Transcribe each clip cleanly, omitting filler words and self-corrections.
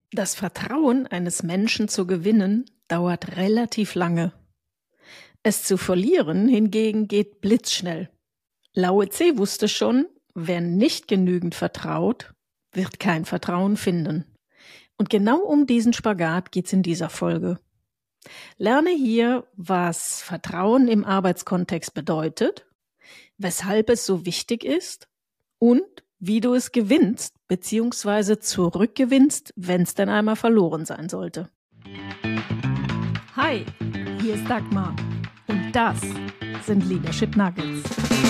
Das Vertrauen eines Menschen zu gewinnen, dauert relativ lange. Es zu verlieren hingegen geht blitzschnell. Lao Tse wusste schon, wer nicht genügend vertraut, wird kein Vertrauen finden. Und genau um diesen Spagat geht's in dieser Folge. Lerne hier, was Vertrauen im Arbeitskontext bedeutet, weshalb es so wichtig ist und wie du es gewinnst bzw. zurückgewinnst, wenn es denn einmal verloren sein sollte. Hi, hier ist Dagmar und das sind Leadership Nuggets.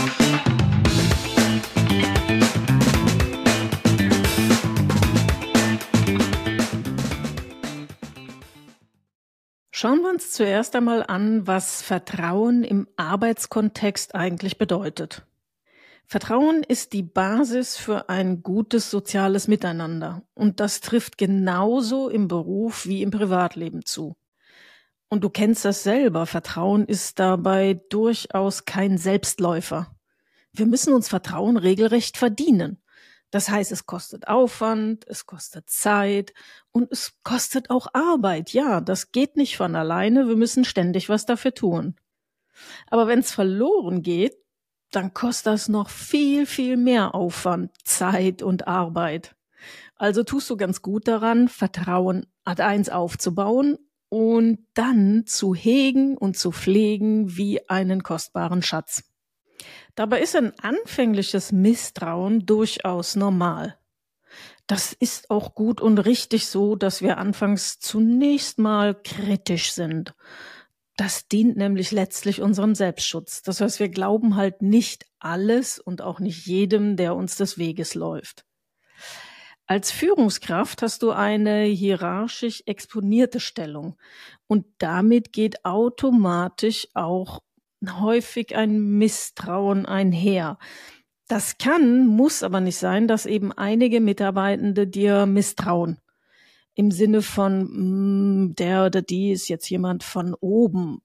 Schauen wir uns zuerst einmal an, was Vertrauen im Arbeitskontext eigentlich bedeutet. Vertrauen ist die Basis für ein gutes soziales Miteinander und das trifft genauso im Beruf wie im Privatleben zu. Und du kennst das selber, Vertrauen ist dabei durchaus kein Selbstläufer. Wir müssen uns Vertrauen regelrecht verdienen. Das heißt, es kostet Aufwand, es kostet Zeit und es kostet auch Arbeit. Ja, das geht nicht von alleine, wir müssen ständig was dafür tun. Aber wenn es verloren geht, dann kostet das noch viel, viel mehr Aufwand, Zeit und Arbeit. Also tust du ganz gut daran, Vertrauen Ad 1 aufzubauen und dann zu hegen und zu pflegen wie einen kostbaren Schatz. Dabei ist ein anfängliches Misstrauen durchaus normal. Das ist auch gut und richtig so, dass wir anfangs zunächst mal kritisch sind. Das dient nämlich letztlich unserem Selbstschutz. Das heißt, wir glauben halt nicht alles und auch nicht jedem, der uns des Weges läuft. Als Führungskraft hast du eine hierarchisch exponierte Stellung und damit geht automatisch auch häufig ein Misstrauen einher. Das muss aber nicht sein, dass eben einige Mitarbeitende dir misstrauen. Im Sinne von, der oder die ist jetzt jemand von oben.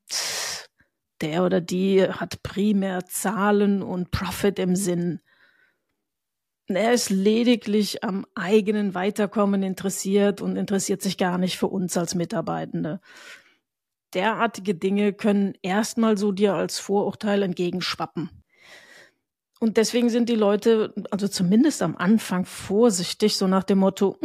Der oder die hat primär Zahlen und Profit im Sinn. Er ist lediglich am eigenen Weiterkommen interessiert und interessiert sich gar nicht für uns als Mitarbeitende. Derartige Dinge können erstmal so dir als Vorurteil entgegenschwappen. Und deswegen sind die Leute, also zumindest am Anfang, vorsichtig, so nach dem Motto,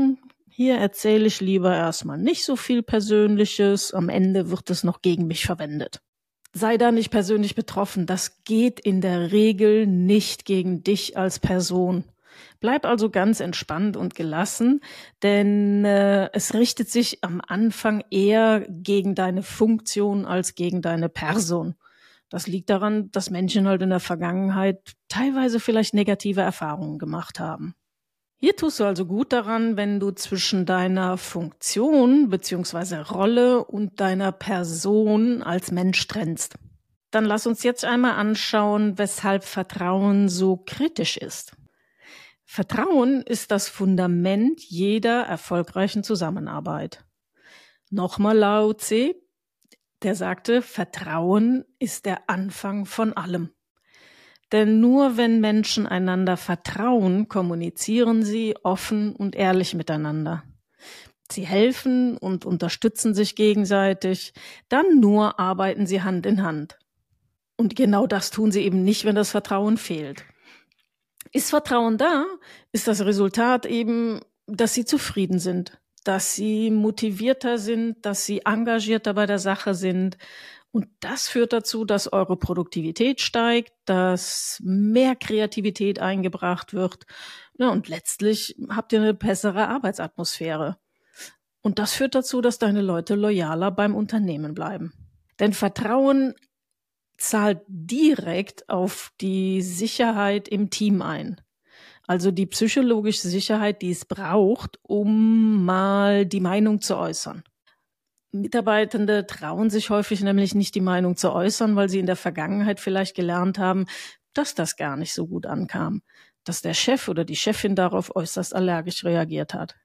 hier erzähle ich lieber erstmal nicht so viel Persönliches, am Ende wird es noch gegen mich verwendet. Sei da nicht persönlich betroffen, das geht in der Regel nicht gegen dich als Person. Bleib also ganz entspannt und gelassen, denn es richtet sich am Anfang eher gegen deine Funktion als gegen deine Person. Das liegt daran, dass Menschen halt in der Vergangenheit teilweise vielleicht negative Erfahrungen gemacht haben. Hier tust du also gut daran, wenn du zwischen deiner Funktion bzw. Rolle und deiner Person als Mensch trennst. Dann lass uns jetzt einmal anschauen, weshalb Vertrauen so kritisch ist. Vertrauen ist das Fundament jeder erfolgreichen Zusammenarbeit. Nochmal Lao Tse, der sagte, Vertrauen ist der Anfang von allem. Denn nur wenn Menschen einander vertrauen, kommunizieren sie offen und ehrlich miteinander. Sie helfen und unterstützen sich gegenseitig, dann nur arbeiten sie Hand in Hand. Und genau das tun sie eben nicht, wenn das Vertrauen fehlt. Ist Vertrauen da, ist das Resultat eben, dass sie zufrieden sind, dass sie motivierter sind, dass sie engagierter bei der Sache sind. Und das führt dazu, dass eure Produktivität steigt, dass mehr Kreativität eingebracht wird. Ja, und letztlich habt ihr eine bessere Arbeitsatmosphäre. Und das führt dazu, dass deine Leute loyaler beim Unternehmen bleiben. Denn Vertrauen zahlt direkt auf die Sicherheit im Team ein. Also die psychologische Sicherheit, die es braucht, um mal die Meinung zu äußern. Mitarbeitende trauen sich häufig nämlich nicht, die Meinung zu äußern, weil sie in der Vergangenheit vielleicht gelernt haben, dass das gar nicht so gut ankam, dass der Chef oder die Chefin darauf äußerst allergisch reagiert hat.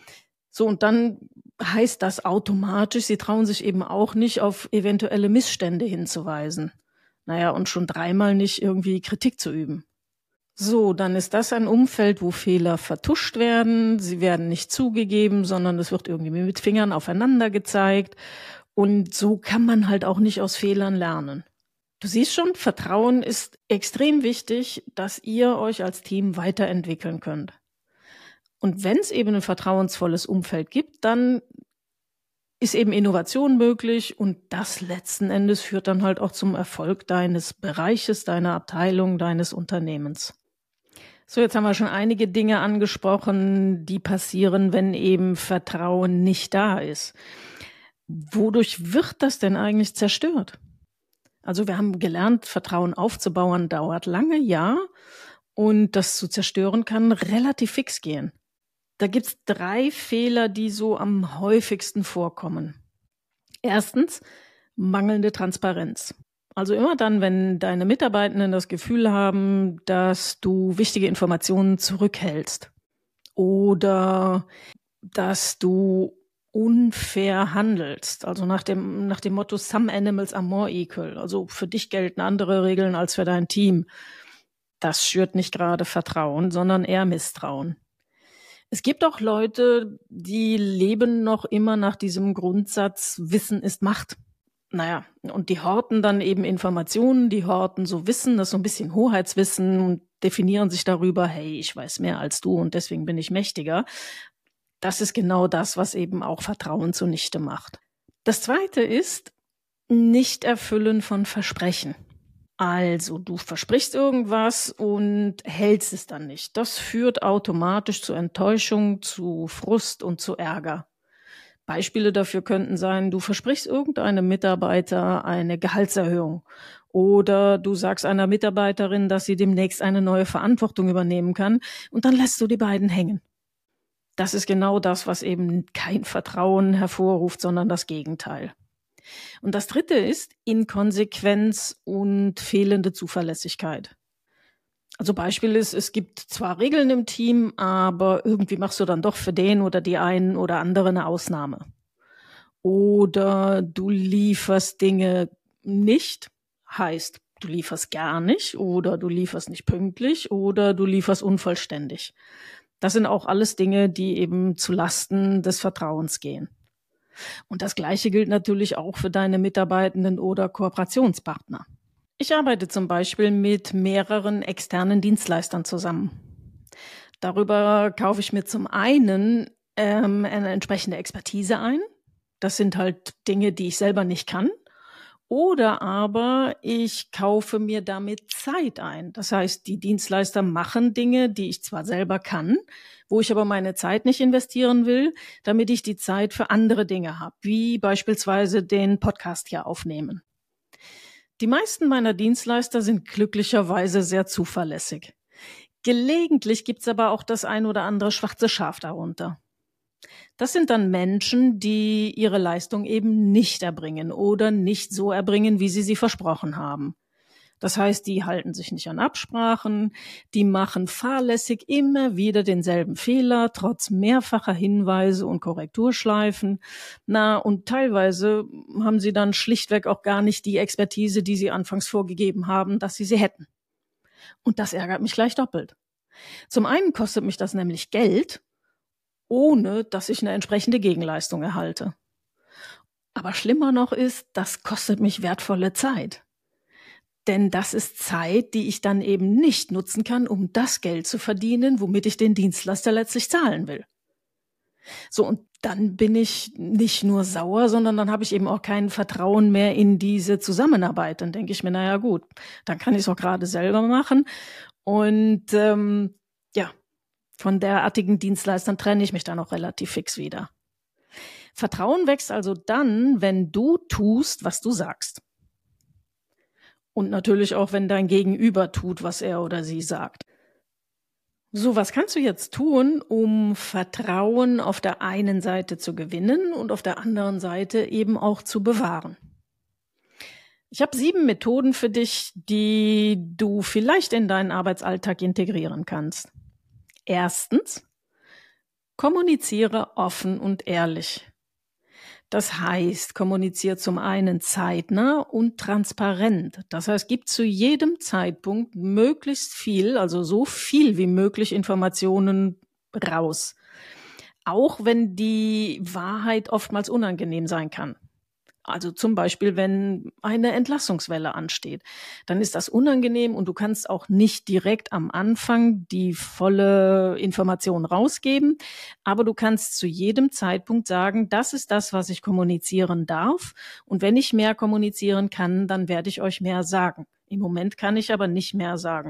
So, und dann heißt das automatisch, sie trauen sich eben auch nicht, auf eventuelle Missstände hinzuweisen. Und schon dreimal nicht irgendwie Kritik zu üben. So, dann ist das ein Umfeld, wo Fehler vertuscht werden. Sie werden nicht zugegeben, sondern es wird irgendwie mit Fingern aufeinander gezeigt. Und so kann man halt auch nicht aus Fehlern lernen. Du siehst schon, Vertrauen ist extrem wichtig, dass ihr euch als Team weiterentwickeln könnt. Und wenn es eben ein vertrauensvolles Umfeld gibt, dann ist eben Innovation möglich und das letzten Endes führt dann halt auch zum Erfolg deines Bereiches, deiner Abteilung, deines Unternehmens. So, jetzt haben wir schon einige Dinge angesprochen, die passieren, wenn eben Vertrauen nicht da ist. Wodurch wird das denn eigentlich zerstört? Also wir haben gelernt, Vertrauen aufzubauen dauert lange, ja, und das zu zerstören kann relativ fix gehen. Da gibt's 3 Fehler, die so am häufigsten vorkommen. Erstens, mangelnde Transparenz. Also immer dann, wenn deine Mitarbeitenden das Gefühl haben, dass du wichtige Informationen zurückhältst oder dass du unfair handelst. Also nach dem Motto Some animals are more equal. Also für dich gelten andere Regeln als für dein Team. Das schürt nicht gerade Vertrauen, sondern eher Misstrauen. Es gibt auch Leute, die leben noch immer nach diesem Grundsatz, Wissen ist Macht. Naja, und die horten dann eben Informationen, die horten so Wissen, das ist so ein bisschen Hoheitswissen und definieren sich darüber, hey, ich weiß mehr als du und deswegen bin ich mächtiger. Das ist genau das, was eben auch Vertrauen zunichte macht. Das Zweite ist Nicht-Erfüllen von Versprechen. Also, du versprichst irgendwas und hältst es dann nicht. Das führt automatisch zu Enttäuschung, zu Frust und zu Ärger. Beispiele dafür könnten sein, du versprichst irgendeinem Mitarbeiter eine Gehaltserhöhung oder du sagst einer Mitarbeiterin, dass sie demnächst eine neue Verantwortung übernehmen kann und dann lässt du die beiden hängen. Das ist genau das, was eben kein Vertrauen hervorruft, sondern das Gegenteil. Und das Dritte ist Inkonsequenz und fehlende Zuverlässigkeit. Also Beispiel ist, es gibt zwar Regeln im Team, aber irgendwie machst du dann doch für den oder die einen oder andere eine Ausnahme. Oder du lieferst Dinge nicht, heißt, du lieferst gar nicht oder du lieferst nicht pünktlich oder du lieferst unvollständig. Das sind auch alles Dinge, die eben zu Lasten des Vertrauens gehen. Und das Gleiche gilt natürlich auch für deine Mitarbeitenden oder Kooperationspartner. Ich arbeite zum Beispiel mit mehreren externen Dienstleistern zusammen. Darüber kaufe ich mir zum einen eine entsprechende Expertise ein. Das sind halt Dinge, die ich selber nicht kann. Oder aber ich kaufe mir damit Zeit ein. Das heißt, die Dienstleister machen Dinge, die ich zwar selber kann, wo ich aber meine Zeit nicht investieren will, damit ich die Zeit für andere Dinge habe, wie beispielsweise den Podcast hier aufnehmen. Die meisten meiner Dienstleister sind glücklicherweise sehr zuverlässig. Gelegentlich gibt's aber auch das ein oder andere schwarze Schaf darunter. Das sind dann Menschen, die ihre Leistung eben nicht erbringen oder nicht so erbringen, wie sie versprochen haben. Das heißt, die halten sich nicht an Absprachen, die machen fahrlässig immer wieder denselben Fehler, trotz mehrfacher Hinweise und Korrekturschleifen. Und teilweise haben sie dann schlichtweg auch gar nicht die Expertise, die sie anfangs vorgegeben haben, dass sie hätten. Und das ärgert mich gleich doppelt. Zum einen kostet mich das nämlich Geld, ohne dass ich eine entsprechende Gegenleistung erhalte. Aber schlimmer noch ist, das kostet mich wertvolle Zeit. Denn das ist Zeit, die ich dann eben nicht nutzen kann, um das Geld zu verdienen, womit ich den Dienstleister letztlich zahlen will. So, und dann bin ich nicht nur sauer, sondern dann habe ich eben auch kein Vertrauen mehr in diese Zusammenarbeit. Dann denke ich mir, naja gut, dann kann ich es auch gerade selber machen. Und von derartigen Dienstleistern trenne ich mich dann auch relativ fix wieder. Vertrauen wächst also dann, wenn du tust, was du sagst. Und natürlich auch, wenn dein Gegenüber tut, was er oder sie sagt. So, was kannst du jetzt tun, um Vertrauen auf der einen Seite zu gewinnen und auf der anderen Seite eben auch zu bewahren? Ich habe 7 Methoden für dich, die du vielleicht in deinen Arbeitsalltag integrieren kannst. Erstens, kommuniziere offen und ehrlich. Das heißt, kommuniziert zum einen zeitnah und transparent. Das heißt, gibt zu jedem Zeitpunkt möglichst viel, also so viel wie möglich Informationen raus. Auch wenn die Wahrheit oftmals unangenehm sein kann. Also zum Beispiel, wenn eine Entlassungswelle ansteht, dann ist das unangenehm und du kannst auch nicht direkt am Anfang die volle Information rausgeben. Aber du kannst zu jedem Zeitpunkt sagen, das ist das, was ich kommunizieren darf. Und wenn ich mehr kommunizieren kann, dann werde ich euch mehr sagen. Im Moment kann ich aber nicht mehr sagen.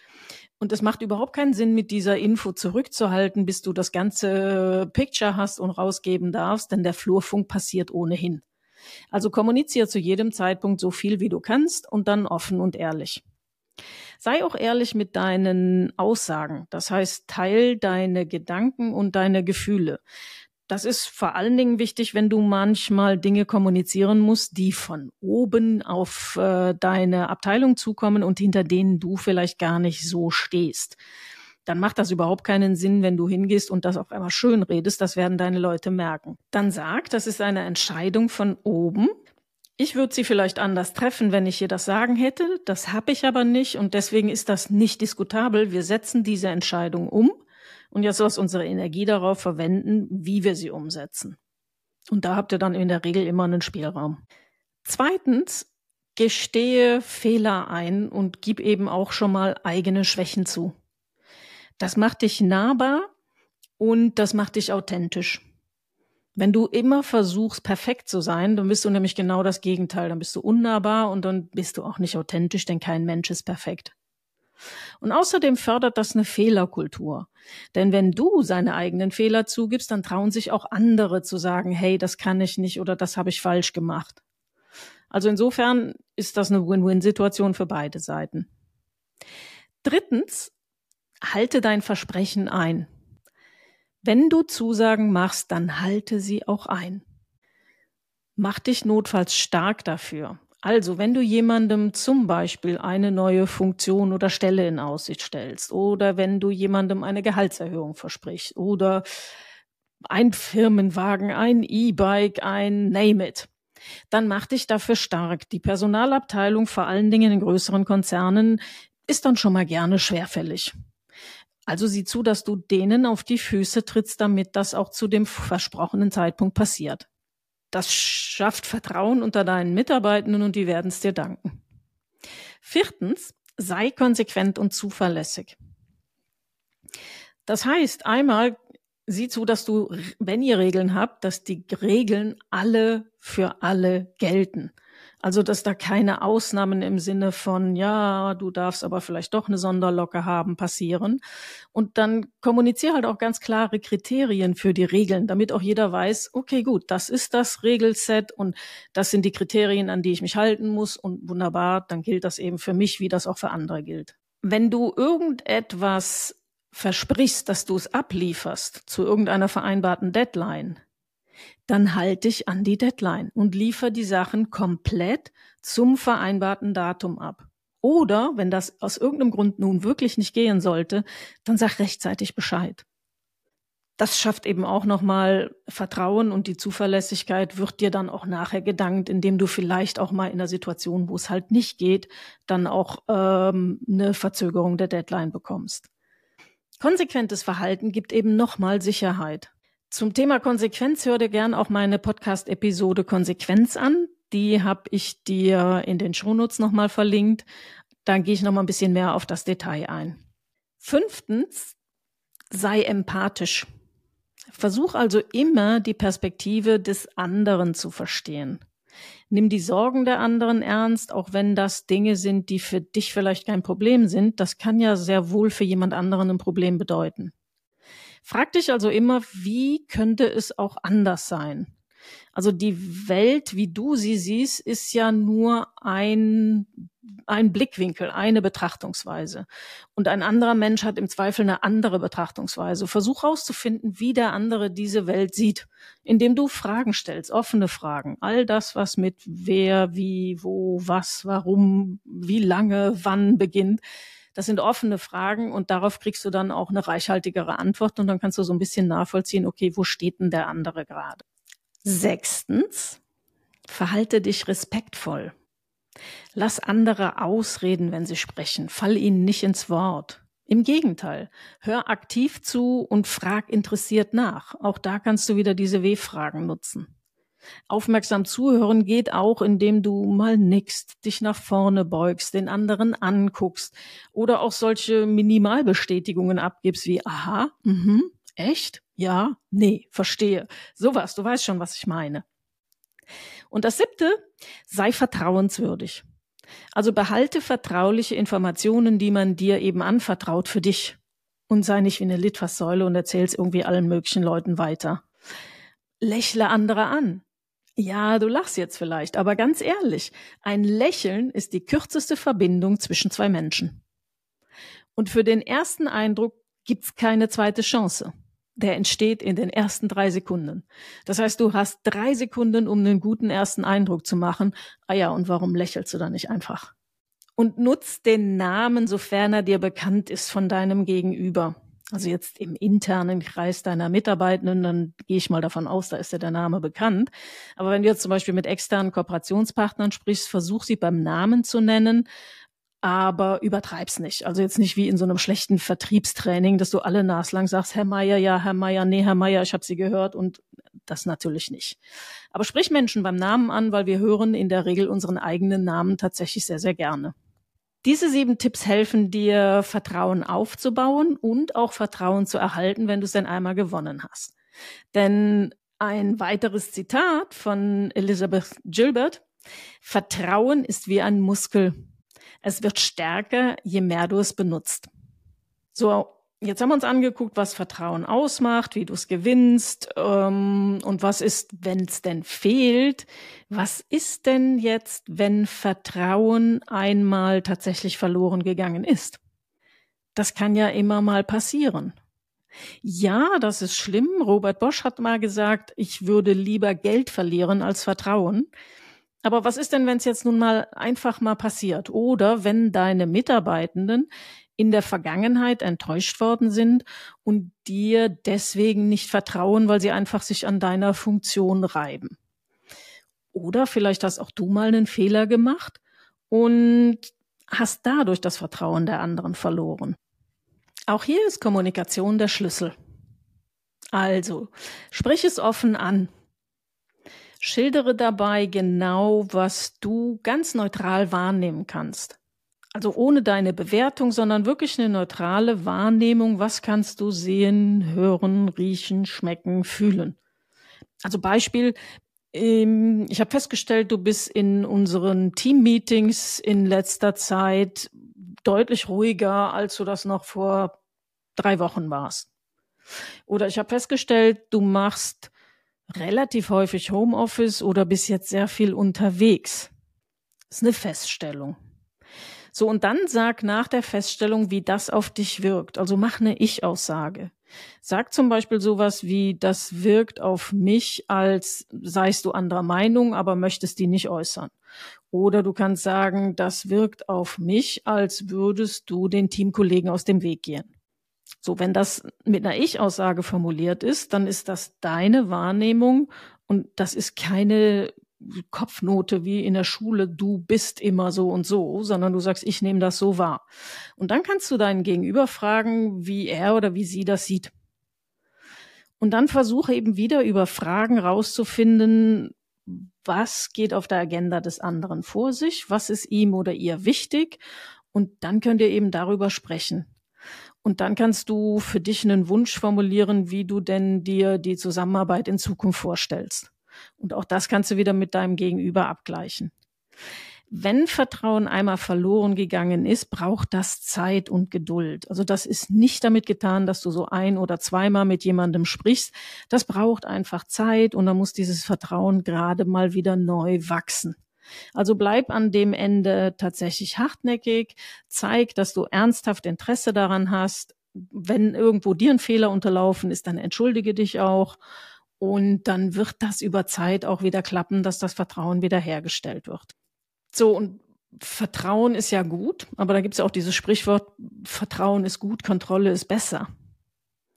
Und es macht überhaupt keinen Sinn, mit dieser Info zurückzuhalten, bis du das ganze Picture hast und rausgeben darfst, denn der Flurfunk passiert ohnehin. Also kommuniziere zu jedem Zeitpunkt so viel, wie du kannst und dann offen und ehrlich. Sei auch ehrlich mit deinen Aussagen. Das heißt, teil deine Gedanken und deine Gefühle. Das ist vor allen Dingen wichtig, wenn du manchmal Dinge kommunizieren musst, die von oben auf deine Abteilung zukommen und hinter denen du vielleicht gar nicht so stehst. Dann macht das überhaupt keinen Sinn, wenn du hingehst und das auf einmal schön redest. Das werden deine Leute merken. Dann sag, das ist eine Entscheidung von oben. Ich würde sie vielleicht anders treffen, wenn ich ihr das Sagen hätte. Das habe ich aber nicht und deswegen ist das nicht diskutabel. Wir setzen diese Entscheidung um und jetzt lass unsere Energie darauf verwenden, wie wir sie umsetzen. Und da habt ihr dann in der Regel immer einen Spielraum. Zweitens, gestehe Fehler ein und gib eben auch schon mal eigene Schwächen zu. Das macht dich nahbar und das macht dich authentisch. Wenn du immer versuchst, perfekt zu sein, dann bist du nämlich genau das Gegenteil. Dann bist du unnahbar und dann bist du auch nicht authentisch, denn kein Mensch ist perfekt. Und außerdem fördert das eine Fehlerkultur. Denn wenn du seine eigenen Fehler zugibst, dann trauen sich auch andere zu sagen, hey, das kann ich nicht oder das habe ich falsch gemacht. Also insofern ist das eine Win-Win-Situation für beide Seiten. Drittens, halte dein Versprechen ein. Wenn du Zusagen machst, dann halte sie auch ein. Mach dich notfalls stark dafür. Also, wenn du jemandem zum Beispiel eine neue Funktion oder Stelle in Aussicht stellst oder wenn du jemandem eine Gehaltserhöhung versprichst oder ein Firmenwagen, ein E-Bike, ein Name it, dann mach dich dafür stark. Die Personalabteilung, vor allen Dingen in größeren Konzernen, ist dann schon mal gerne schwerfällig. Also sieh zu, dass du denen auf die Füße trittst, damit das auch zu dem versprochenen Zeitpunkt passiert. Das schafft Vertrauen unter deinen Mitarbeitenden und die werden es dir danken. Viertens, sei konsequent und zuverlässig. Das heißt, einmal sieh zu, dass du, wenn ihr Regeln habt, dass die Regeln alle für alle gelten. Also, dass da keine Ausnahmen im Sinne von, ja, du darfst aber vielleicht doch eine Sonderlocke haben, passieren. Und dann kommuniziere halt auch ganz klare Kriterien für die Regeln, damit auch jeder weiß, okay, gut, das ist das Regelset und das sind die Kriterien, an die ich mich halten muss und wunderbar, dann gilt das eben für mich, wie das auch für andere gilt. Wenn du irgendetwas versprichst, dass du es ablieferst zu irgendeiner vereinbarten Deadline, dann halt dich an die Deadline und liefer die Sachen komplett zum vereinbarten Datum ab. Oder, wenn das aus irgendeinem Grund nun wirklich nicht gehen sollte, dann sag rechtzeitig Bescheid. Das schafft eben auch nochmal Vertrauen und die Zuverlässigkeit wird dir dann auch nachher gedankt, indem du vielleicht auch mal in der Situation, wo es halt nicht geht, dann auch eine Verzögerung der Deadline bekommst. Konsequentes Verhalten gibt eben nochmal Sicherheit. Zum Thema Konsequenz hör dir gern auch meine Podcast-Episode Konsequenz an. Die habe ich dir in den Shownotes nochmal verlinkt. Da gehe ich nochmal ein bisschen mehr auf das Detail ein. Fünftens, sei empathisch. Versuch also immer die Perspektive des anderen zu verstehen. Nimm die Sorgen der anderen ernst, auch wenn das Dinge sind, die für dich vielleicht kein Problem sind. Das kann ja sehr wohl für jemand anderen ein Problem bedeuten. Frag dich also immer, wie könnte es auch anders sein? Also die Welt, wie du sie siehst, ist ja nur ein Blickwinkel, eine Betrachtungsweise. Und ein anderer Mensch hat im Zweifel eine andere Betrachtungsweise. Versuch herauszufinden, wie der andere diese Welt sieht, indem du Fragen stellst, offene Fragen. All das, was mit wer, wie, wo, was, warum, wie lange, wann beginnt. Das sind offene Fragen und darauf kriegst du dann auch eine reichhaltigere Antwort und dann kannst du so ein bisschen nachvollziehen, okay, wo steht denn der andere gerade? 6. Verhalte dich respektvoll. Lass andere ausreden, wenn sie sprechen. Fall ihnen nicht ins Wort. Im Gegenteil, hör aktiv zu und frag interessiert nach. Auch da kannst du wieder diese W-Fragen nutzen. Aufmerksam zuhören geht auch, indem du mal nickst, dich nach vorne beugst, den anderen anguckst oder auch solche Minimalbestätigungen abgibst wie aha, echt, ja, nee, verstehe. Sowas, du weißt schon, was ich meine. Und das 7, sei vertrauenswürdig. Also behalte vertrauliche Informationen, die man dir eben anvertraut, für dich. Und sei nicht wie eine Litfaßsäule und erzähl's irgendwie allen möglichen Leuten weiter. Lächle andere an. Ja, du lachst jetzt vielleicht, aber ganz ehrlich, ein Lächeln ist die kürzeste Verbindung zwischen zwei Menschen. Und für den ersten Eindruck gibt's keine zweite Chance. Der entsteht in den ersten 3 Sekunden. Das heißt, du hast 3 Sekunden, um einen guten ersten Eindruck zu machen. Ah ja, und warum lächelst du da nicht einfach? Und nutz den Namen, sofern er dir bekannt ist von deinem Gegenüber. Also jetzt im internen Kreis deiner Mitarbeitenden, dann gehe ich mal davon aus, da ist dir der Name bekannt. Aber wenn du jetzt zum Beispiel mit externen Kooperationspartnern sprichst, versuch sie beim Namen zu nennen, aber übertreib's nicht. Also jetzt nicht wie in so einem schlechten Vertriebstraining, dass du alle naslang sagst, Herr Meier, ja, Herr Meier, nee, Herr Meier, ich habe Sie gehört, und das natürlich nicht. Aber sprich Menschen beim Namen an, weil wir hören in der Regel unseren eigenen Namen tatsächlich sehr, sehr gerne. Diese 7 Tipps helfen dir, Vertrauen aufzubauen und auch Vertrauen zu erhalten, wenn du es denn einmal gewonnen hast. Denn ein weiteres Zitat von Elizabeth Gilbert: Vertrauen ist wie ein Muskel. Es wird stärker, je mehr du es benutzt. So, jetzt haben wir uns angeguckt, was Vertrauen ausmacht, wie du es gewinnst, und was ist, wenn es denn fehlt. Was ist denn jetzt, wenn Vertrauen einmal tatsächlich verloren gegangen ist? Das kann ja immer mal passieren. Ja, das ist schlimm. Robert Bosch hat mal gesagt, ich würde lieber Geld verlieren als Vertrauen. Aber was ist denn, wenn es jetzt nun mal einfach mal passiert? Oder wenn deine Mitarbeitenden in der Vergangenheit enttäuscht worden sind und dir deswegen nicht vertrauen, weil sie einfach sich an deiner Funktion reiben. Oder vielleicht hast auch du mal einen Fehler gemacht und hast dadurch das Vertrauen der anderen verloren. Auch hier ist Kommunikation der Schlüssel. Also, sprich es offen an. Schildere dabei genau, was du ganz neutral wahrnehmen kannst. Also ohne deine Bewertung, sondern wirklich eine neutrale Wahrnehmung. Was kannst du sehen, hören, riechen, schmecken, fühlen? Also Beispiel, ich habe festgestellt, du bist in unseren Team-Meetings in letzter Zeit deutlich ruhiger, als du das noch vor 3 Wochen warst. Oder ich habe festgestellt, du machst relativ häufig Homeoffice oder bist jetzt sehr viel unterwegs. Das ist eine Feststellung. So, und dann sag nach der Feststellung, wie das auf dich wirkt. Also mach eine Ich-Aussage. Sag zum Beispiel sowas wie, das wirkt auf mich, als seist du anderer Meinung, aber möchtest die nicht äußern. Oder du kannst sagen, das wirkt auf mich, als würdest du den Teamkollegen aus dem Weg gehen. So, wenn das mit einer Ich-Aussage formuliert ist, dann ist das deine Wahrnehmung und das ist keine Kopfnote wie in der Schule, du bist immer so und so, sondern du sagst, ich nehme das so wahr. Und dann kannst du deinen Gegenüber fragen, wie er oder wie sie das sieht. Und dann versuche eben wieder über Fragen rauszufinden, was geht auf der Agenda des anderen vor sich, was ist ihm oder ihr wichtig, und dann könnt ihr eben darüber sprechen. Und dann kannst du für dich einen Wunsch formulieren, wie du denn dir die Zusammenarbeit in Zukunft vorstellst. Und auch das kannst du wieder mit deinem Gegenüber abgleichen. Wenn Vertrauen einmal verloren gegangen ist, braucht das Zeit und Geduld. Also das ist nicht damit getan, dass du so 1- oder zweimal mit jemandem sprichst. Das braucht einfach Zeit und dann muss dieses Vertrauen gerade mal wieder neu wachsen. Also bleib an dem Ende tatsächlich hartnäckig, zeig, dass du ernsthaft Interesse daran hast. Wenn irgendwo dir ein Fehler unterlaufen ist, dann entschuldige dich auch. Und dann wird das über Zeit auch wieder klappen, dass das Vertrauen wieder hergestellt wird. So, und Vertrauen ist ja gut, aber da gibt es ja auch dieses Sprichwort, Vertrauen ist gut, Kontrolle ist besser.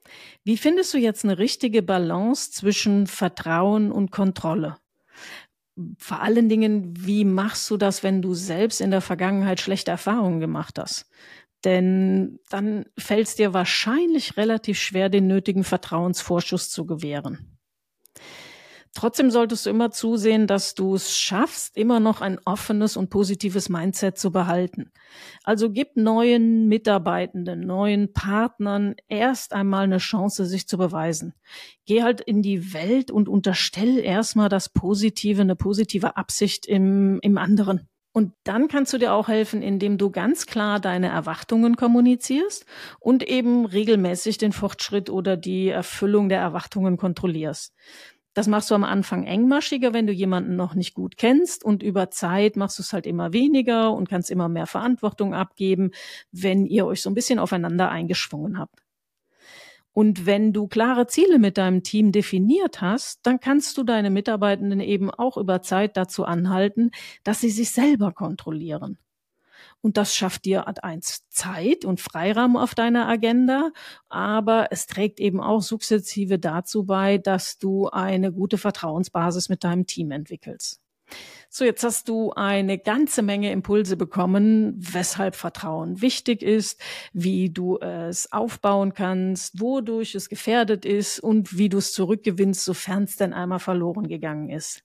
Wie findest du jetzt eine richtige Balance zwischen Vertrauen und Kontrolle? Vor allen Dingen, wie machst du das, wenn du selbst in der Vergangenheit schlechte Erfahrungen gemacht hast? Denn dann fällt es dir wahrscheinlich relativ schwer, den nötigen Vertrauensvorschuss zu gewähren. Trotzdem solltest du immer zusehen, dass du es schaffst, immer noch ein offenes und positives Mindset zu behalten. Also gib neuen Mitarbeitenden, neuen Partnern erst einmal eine Chance, sich zu beweisen. Geh halt in die Welt und unterstell erstmal das Positive, eine positive Absicht im anderen. Und dann kannst du dir auch helfen, indem du ganz klar deine Erwartungen kommunizierst und eben regelmäßig den Fortschritt oder die Erfüllung der Erwartungen kontrollierst. Das machst du am Anfang engmaschiger, wenn du jemanden noch nicht gut kennst, und über Zeit machst du es halt immer weniger und kannst immer mehr Verantwortung abgeben, wenn ihr euch so ein bisschen aufeinander eingeschwungen habt. Und wenn du klare Ziele mit deinem Team definiert hast, dann kannst du deine Mitarbeitenden eben auch über Zeit dazu anhalten, dass sie sich selber kontrollieren. Und das schafft dir Ad 1 Zeit und Freiraum auf deiner Agenda, aber es trägt eben auch sukzessive dazu bei, dass du eine gute Vertrauensbasis mit deinem Team entwickelst. So, jetzt hast du eine ganze Menge Impulse bekommen, weshalb Vertrauen wichtig ist, wie du es aufbauen kannst, wodurch es gefährdet ist und wie du es zurückgewinnst, sofern es denn einmal verloren gegangen ist.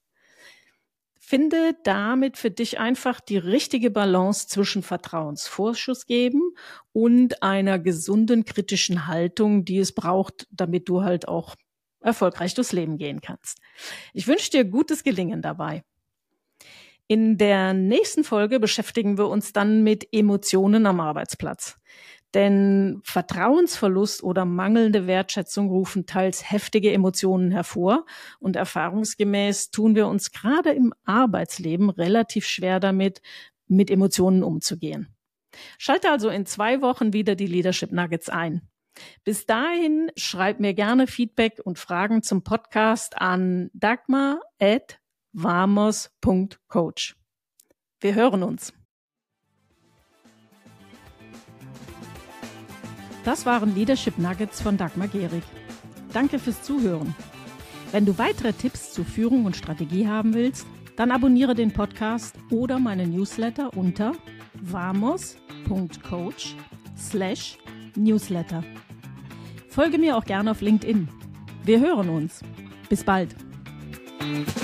Finde damit für dich einfach die richtige Balance zwischen Vertrauensvorschuss geben und einer gesunden kritischen Haltung, die es braucht, damit du halt auch erfolgreich durchs Leben gehen kannst. Ich wünsche dir gutes Gelingen dabei. In der nächsten Folge beschäftigen wir uns dann mit Emotionen am Arbeitsplatz. Denn Vertrauensverlust oder mangelnde Wertschätzung rufen teils heftige Emotionen hervor, und erfahrungsgemäß tun wir uns gerade im Arbeitsleben relativ schwer damit, mit Emotionen umzugehen. Schalte also in 2 Wochen wieder die Leadership Nuggets ein. Bis dahin schreib mir gerne Feedback und Fragen zum Podcast an dagmar@vamos.coach. Wir hören uns. Das waren Leadership Nuggets von Dagmar Gehrig. Danke fürs Zuhören. Wenn du weitere Tipps zu Führung und Strategie haben willst, dann abonniere den Podcast oder meinen Newsletter unter vamos.coach/newsletter. Folge mir auch gerne auf LinkedIn. Wir hören uns. Bis bald.